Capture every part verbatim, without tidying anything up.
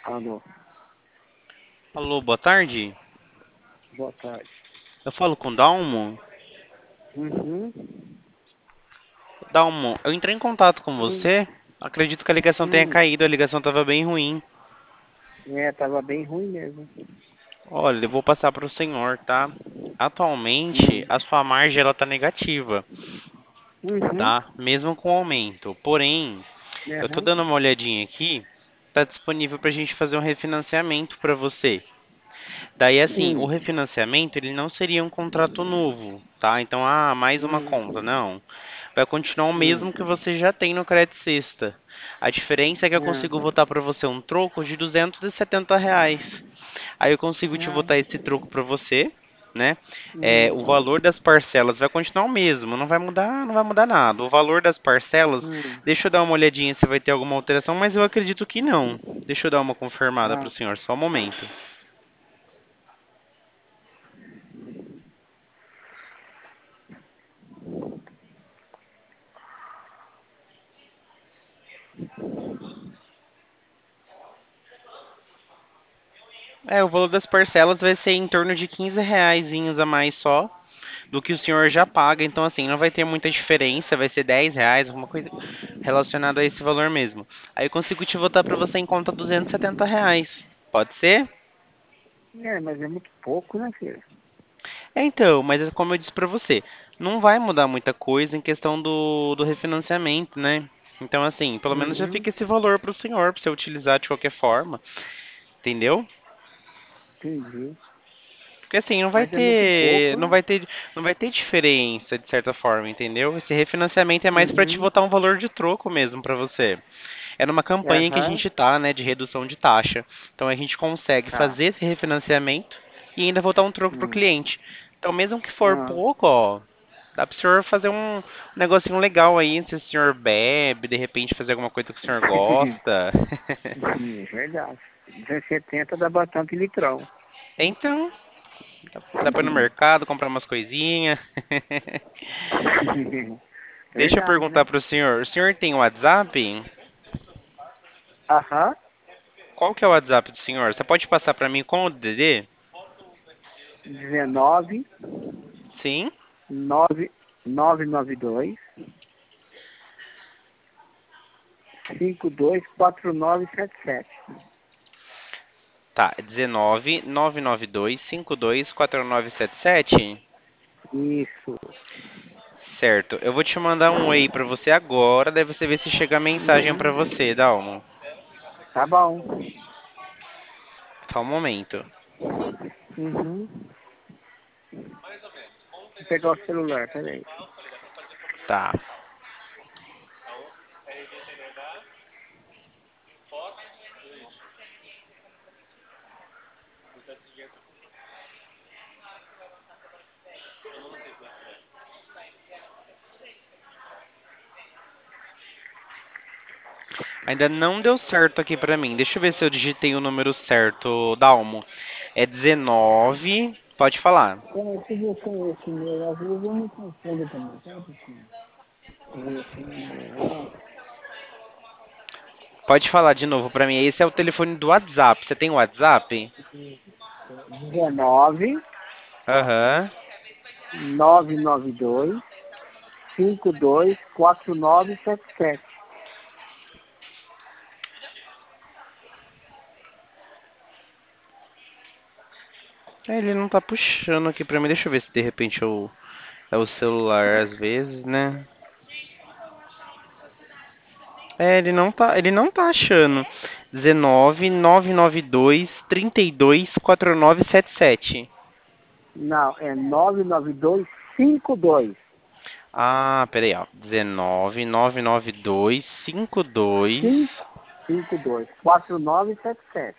Alô, Alô, boa tarde. boa tarde. Eu falo com o Dalmo. Uhum. Dalmo, eu entrei em contato com Hum, você. Acredito que a ligação tenha hum. caído, a ligação estava bem ruim. É, tava bem ruim mesmo. Olha, eu vou passar para o senhor, tá? Atualmente, Hum. a sua margem ela tá negativa, Uhum. tá? Mesmo com o aumento. Porém, eu tô Aham. dando uma olhadinha aqui, tá disponível para a gente fazer um refinanciamento para você. Daí, assim, o Hum. refinanciamento ele não seria um contrato novo, tá? Então, ah, mais uma conta, Hum. não. Vai continuar o Hum. mesmo que você já tem no Credit Sexta. A diferença é que eu consigo Aham. votar para você um troco de duzentos e setenta reais. Aí eu consigo te Ah. votar esse troco para você, né? É, o Hum. valor das parcelas vai continuar o mesmo, não vai mudar, não vai mudar nada. O valor das parcelas, Hum. deixa eu dar uma olhadinha se vai ter alguma alteração, mas eu acredito que não. Deixa eu dar uma confirmada para o Ah. senhor, só um momento. É, o valor das parcelas vai ser em torno de quinze reaisinhos a mais só do que o senhor já paga. Então, assim, não vai ter muita diferença, vai ser dez reais, alguma coisa relacionada a esse valor mesmo. Aí eu consigo te votar para você em conta duzentos e setenta reais. Pode ser? É, mas é muito pouco, né, filho? É, então, mas é como eu disse para você, não vai mudar muita coisa em questão do, do refinanciamento, né? Então, assim, pelo menos já Uhum. fica esse valor para o senhor, para você utilizar de qualquer forma, entendeu? Entendi. Porque assim, não vai Mas é muito ter, pouco, não né? vai ter, não vai ter diferença de certa forma, entendeu? Esse refinanciamento é mais para te Uhum. botar um valor de troco mesmo para você. É numa campanha que a Aham. gente tá, né, de redução de taxa. Então a gente consegue Tá. fazer esse refinanciamento e ainda botar um troco pro Hum. cliente. Então mesmo que for Ah. pouco, ó, dá pro senhor fazer um negocinho legal aí, se o senhor bebe, de repente fazer alguma coisa que o senhor gosta. Sim, é verdade. duzentos e setenta dá bastante litrão. Então, dá pra ir no mercado, comprar umas coisinhas. Deixa eu Verdade, perguntar né? pro senhor, o senhor tem WhatsApp? Aham. Qual que é o WhatsApp do senhor? Você pode passar pra mim com o D D? dezenove, Sim. nove, nove nove dois, cinco dois quatro nove sete sete. Tá, dezenove, nove nove dois, cinco dois, quatro nove sete sete. Isso. Certo, eu vou te mandar um e-mail pra você agora, daí você vê se chega a mensagem pra Uhum. você, Dalmo. Tá bom. Só um momento. Uhum. Vou pegar o celular, peraí. Tá. Ainda não deu certo aqui pra mim. Deixa eu ver se eu digitei o número certo, Dalmo. É dezenove. Pode falar. Como é que você é esse meu? Às vezes eu me confundo também, sabe? Assim, esse número. Pode falar de novo pra mim. Esse é o telefone do WhatsApp. Você tem o WhatsApp? dezenove, Aham. nove nove dois, cinco dois quatro nove sete sete. É, ele não tá puxando aqui pra mim. Deixa eu ver se de repente eu, é o celular às vezes, né? É, ele não tá, ele não tá achando. dezenove, nove nove dois, trinta e dois, quatro nove sete sete. Não, é nove nove dois cinco dois. Ah, peraí, ó. dezenove, nove nove dois, cinco dois. cinco dois quatro nove sete sete.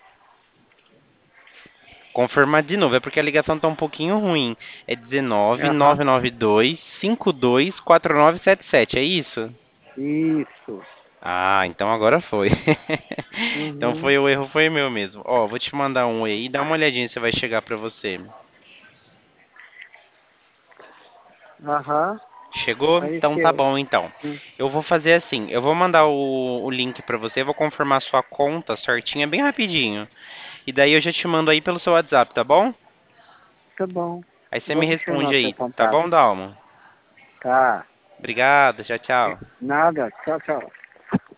Confirmar de novo, é porque a ligação tá um pouquinho ruim. É dezenove, Aham. nove nove dois, cinco dois, quatro nove sete sete, é isso? Isso. Ah, então agora foi. Então Uhum. foi o erro, foi meu mesmo. Ó, vou te mandar um aí, dá uma olhadinha se vai chegar pra você. Aham. Chegou? Então tá Apareceu. bom, então. Hum, Eu vou fazer assim, eu vou mandar o, o link pra você, vou confirmar sua conta certinha, bem rapidinho. E daí eu já te mando aí pelo seu WhatsApp, tá bom? tá bom. Aí você me Vou responde confirmar seu aí, tá contato. bom, Dalmo? Tá. Obrigado, tchau, tchau. Nada. Tchau, tchau.